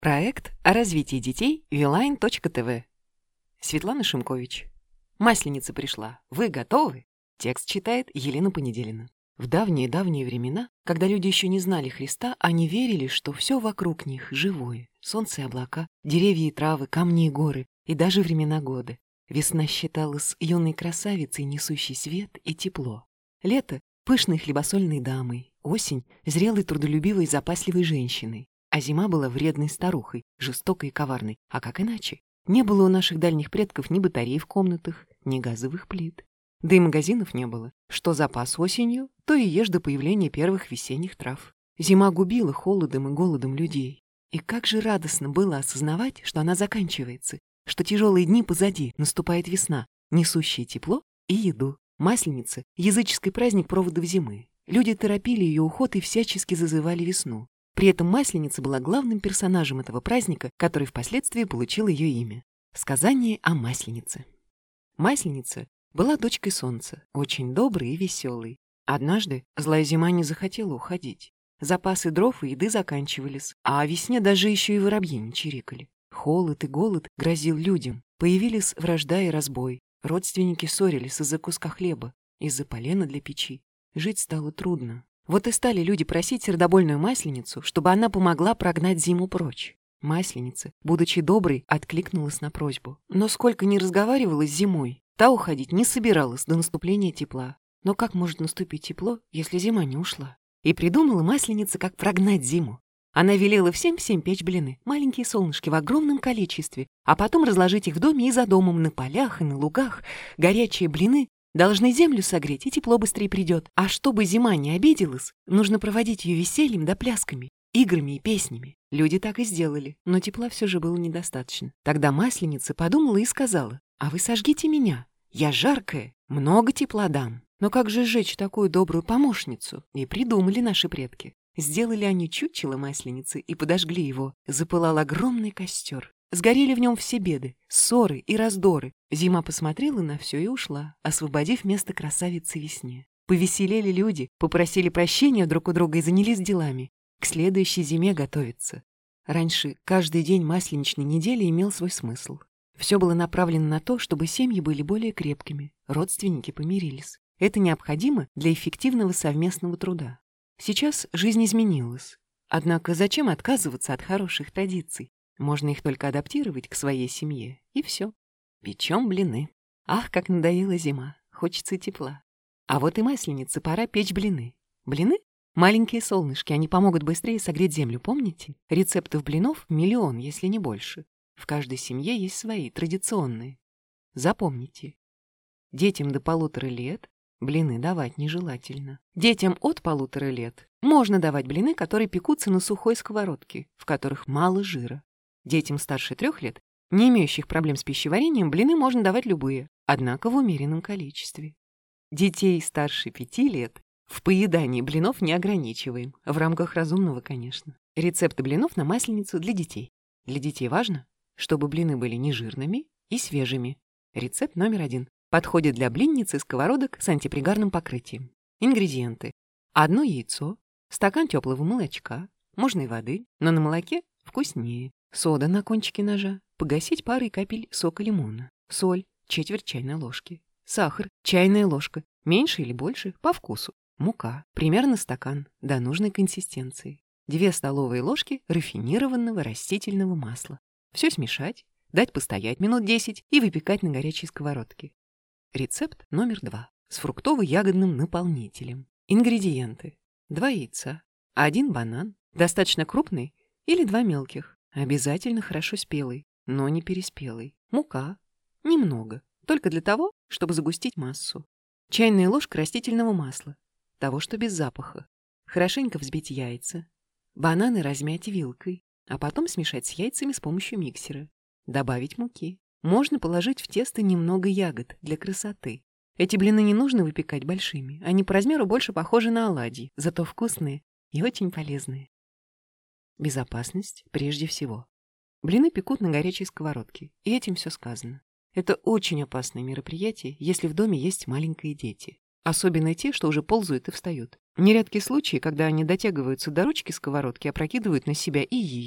Проект о развитии детей Viline.tv. Светлана Шимкович. Масленица пришла. Вы готовы? Текст читает Елена Понеделина. В давние-давние времена, когда люди еще не знали Христа, они верили, что все вокруг них живое. Солнце и облака, деревья и травы, камни и горы, и даже времена года. Весна считалась юной красавицей, несущей свет и тепло. Лето — пышной хлебосольной дамой. Осень — зрелой, трудолюбивой, запасливой женщиной. А зима была вредной старухой, жестокой и коварной. А как иначе? Не было у наших дальних предков ни батарей в комнатах, ни газовых плит. Да и магазинов не было. Что запас осенью, то и ешь до появления первых весенних трав. Зима губила холодом и голодом людей. И как же радостно было осознавать, что она заканчивается, что тяжелые дни позади, наступает весна, несущая тепло и еду. Масленица — языческий праздник проводов зимы. Люди торопили ее уход и всячески зазывали весну. При этом Масленица была главным персонажем этого праздника, который впоследствии получил ее имя. Сказание о Масленице. Масленица была дочкой солнца, очень доброй и веселой. Однажды злая зима не захотела уходить. Запасы дров и еды заканчивались, а о весне даже еще и воробьи не чирикали. Холод и голод грозил людям. Появились вражда и разбой. Родственники ссорились из-за куска хлеба, из-за полена для печи. Жить стало трудно. Вот и стали люди просить сердобольную Масленицу, чтобы она помогла прогнать зиму прочь. Масленица, будучи доброй, откликнулась на просьбу. Но сколько ни разговаривала с зимой, та уходить не собиралась до наступления тепла. Но как может наступить тепло, если зима не ушла? И придумала Масленица, как прогнать зиму. Она велела всем печь блины, маленькие солнышки в огромном количестве, а потом разложить их в доме и за домом, на полях и на лугах. Горячие блины должны землю согреть, и тепло быстрее придет. А чтобы зима не обиделась, нужно проводить ее весельем да плясками, играми и песнями. Люди так и сделали, но тепла все же было недостаточно. Тогда Масленица подумала и сказала: «А вы сожгите меня, я жаркая, много тепла дам». Но как же сжечь такую добрую помощницу? И придумали наши предки. Сделали они чучело Масленицы и подожгли его. Запылал огромный костер. Сгорели в нем все беды, ссоры и раздоры. Зима посмотрела на все и ушла, освободив место красавице весне. Повеселели люди, попросили прощения друг у друга и занялись делами. К следующей зиме готовиться. Раньше каждый день масленичной недели имел свой смысл. Все было направлено на то, чтобы семьи были более крепкими, родственники помирились. Это необходимо для эффективного совместного труда. Сейчас жизнь изменилась. Однако зачем отказываться от хороших традиций? Можно их только адаптировать к своей семье, и все. Печем блины. Ах, как надоела зима, хочется тепла. А вот и Масленице пора печь блины. Блины — маленькие солнышки, они помогут быстрее согреть землю, помните? Рецептов блинов миллион, если не больше. В каждой семье есть свои, традиционные. Запомните. Детям до 1,5 лет блины давать нежелательно. Детям от 1,5 лет можно давать блины, которые пекутся на сухой сковородке, в которых мало жира. Детям старше 3 лет, не имеющих проблем с пищеварением, блины можно давать любые, однако в умеренном количестве. Детей старше 5 лет в поедании блинов не ограничиваем, в рамках разумного, конечно. Рецепты блинов на Масленицу для детей. Для детей важно, чтобы блины были нежирными и свежими. Рецепт номер 1. Подходит для блинниц и сковородок с антипригарным покрытием. Ингредиенты. 1 яйцо, стакан теплого молочка, можно и воды, но на молоке вкуснее. Сода на кончике ножа, погасить парой капель сока лимона. Соль, четверть чайной ложки. Сахар, чайная ложка, меньше или больше, по вкусу. Мука, примерно стакан, до нужной консистенции. 2 столовые ложки рафинированного растительного масла. Все смешать, дать постоять минут 10 и выпекать на горячей сковородке. Рецепт номер 2. С фруктово-ягодным наполнителем. Ингредиенты. 2 яйца, 1 банан, достаточно крупный или 2 мелких. Обязательно хорошо спелый, но не переспелый. Мука. Немного. Только для того, чтобы загустить массу. Чайная ложка растительного масла. Того, что без запаха. Хорошенько взбить яйца. Бананы размять вилкой, а потом смешать с яйцами с помощью миксера. Добавить муки. Можно положить в тесто немного ягод для красоты. Эти блины не нужно выпекать большими. Они по размеру больше похожи на оладьи, зато вкусные и очень полезные. Безопасность прежде всего. Блины пекут на горячей сковородке, и этим все сказано. Это очень опасное мероприятие, если в доме есть маленькие дети. Особенно те, что уже ползают и встают. Нередки случаи, когда они дотягиваются до ручки сковородки, опрокидывают на себя и ее,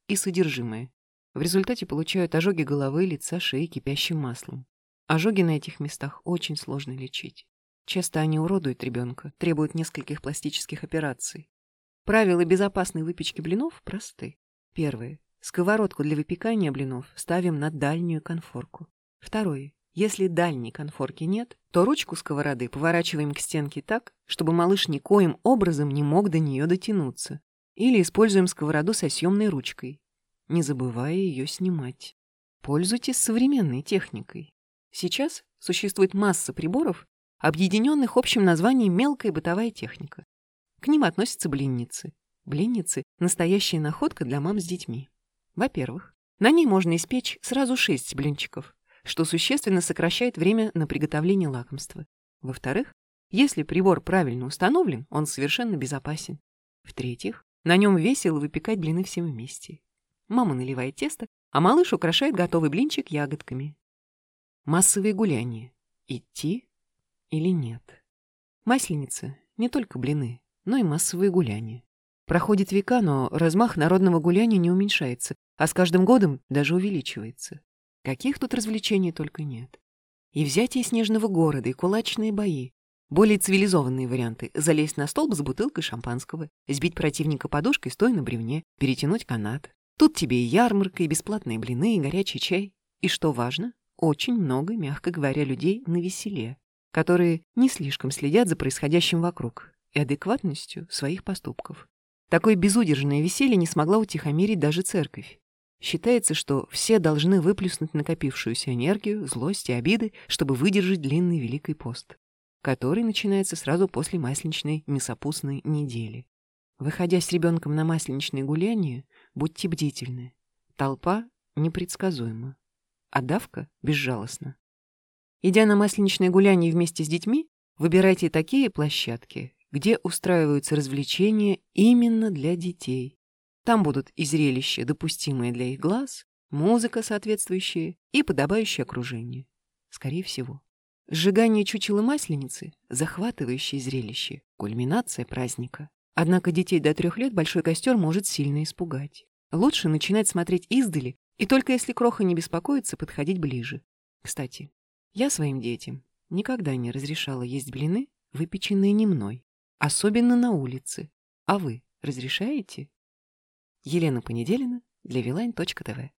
и содержимое. В результате получают ожоги головы, лица, шеи кипящим маслом. Ожоги на этих местах очень сложно лечить. Часто они уродуют ребенка, требуют нескольких пластических операций. Правила безопасной выпечки блинов просты. Первое. Сковородку для выпекания блинов ставим на дальнюю конфорку. Второе. Если дальней конфорки нет, то ручку сковороды поворачиваем к стенке так, чтобы малыш никоим образом не мог до нее дотянуться. Или используем сковороду со съемной ручкой, не забывая ее снимать. Пользуйтесь современной техникой. Сейчас существует масса приборов, объединенных общим названием «мелкая бытовая техника». К ним относятся блинницы. Блинницы – настоящая находка для мам с детьми. Во-первых, на ней можно испечь сразу 6 блинчиков, что существенно сокращает время на приготовление лакомства. Во-вторых, если прибор правильно установлен, он совершенно безопасен. В-третьих, на нем весело выпекать блины всем вместе. Мама наливает тесто, а малыш украшает готовый блинчик ягодками. Массовые гуляния. Идти или нет? Масленица – не только блины, но и массовые гуляния. Проходят века, но размах народного гуляния не уменьшается, а с каждым годом даже увеличивается. Каких тут развлечений только нет. И взятие снежного города, и кулачные бои. Более цивилизованные варианты – залезть на столб с бутылкой шампанского, сбить противника подушкой, стоя на бревне, перетянуть канат. Тут тебе и ярмарка, и бесплатные блины, и горячий чай. И что важно, очень много, мягко говоря, людей навеселе, которые не слишком следят за происходящим вокруг и адекватностью своих поступков. Такое безудержное веселье не смогла утихомирить даже церковь. Считается, что все должны выплеснуть накопившуюся энергию, злость и обиды, чтобы выдержать длинный Великий пост, который начинается сразу после масленичной мясопустной недели. Выходя с ребенком на масленичные гуляния, будьте бдительны. Толпа непредсказуема, а давка безжалостна. Идя на масленичное гуляние вместе с детьми, выбирайте такие площадки, где устраиваются развлечения именно для детей. Там будут и зрелища, допустимые для их глаз, музыка соответствующая и подобающее окружение. Скорее всего. Сжигание чучела масленицы – захватывающее зрелище, кульминация праздника. Однако детей до 3 лет большой костер может сильно испугать. Лучше начинать смотреть издали, и только если кроха не беспокоится, подходить ближе. Кстати, я своим детям никогда не разрешала есть блины, выпеченные не мной, особенно на улице. А вы разрешаете? Елена Понеделина для Viline.tv